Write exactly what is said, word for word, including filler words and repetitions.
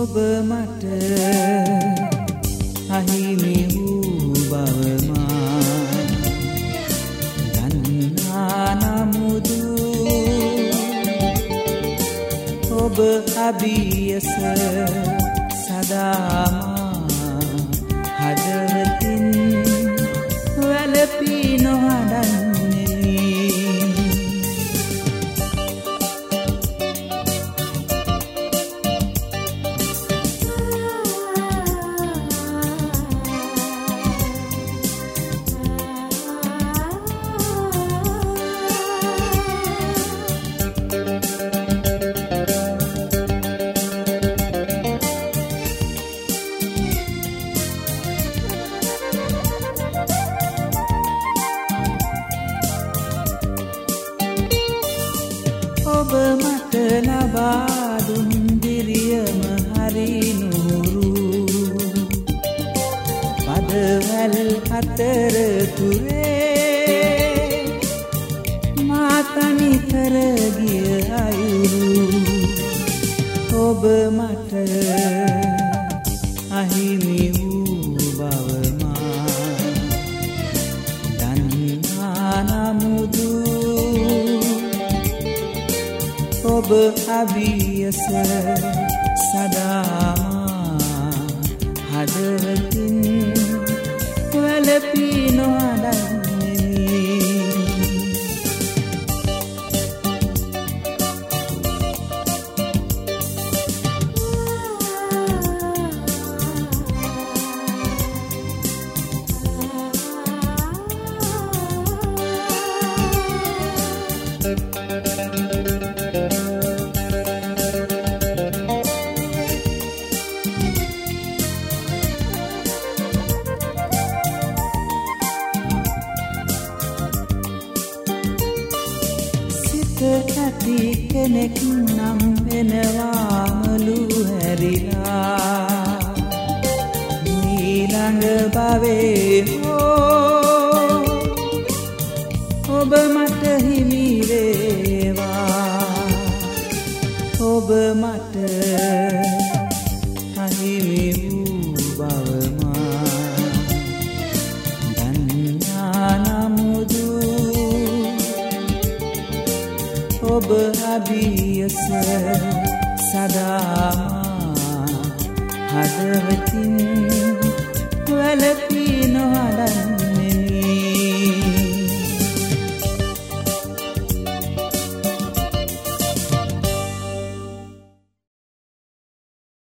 ඔබ මට අහිමි වූ බව මා දන්නා නමුදු ඔබ අභියස සදාමා හදවතින් වැළපී නොහඬන්නේ ඔබ මට ලබා දුන් දිරියම හරි නුරු පදවැල් අතර තුරේ මා තනි කර ගිය අයුරු ඔබ මට අහිමි වූ බව මා දන්නා නමුදු ඔබ අභියස සදාමා හදවතින් වැළපී නොහඬන්නේ ඇති කෙනෙක් නම් වෙනවාමලු හැරිලා ඊළඟ භවයේ හෝ ඔබ මට හිමි වේවා ඔබ මට අහිමි වූ බව මා දන්නා නමුදු ඔබ අභියස සදාමා හදවතින් වැළපී නොහඬන්නේ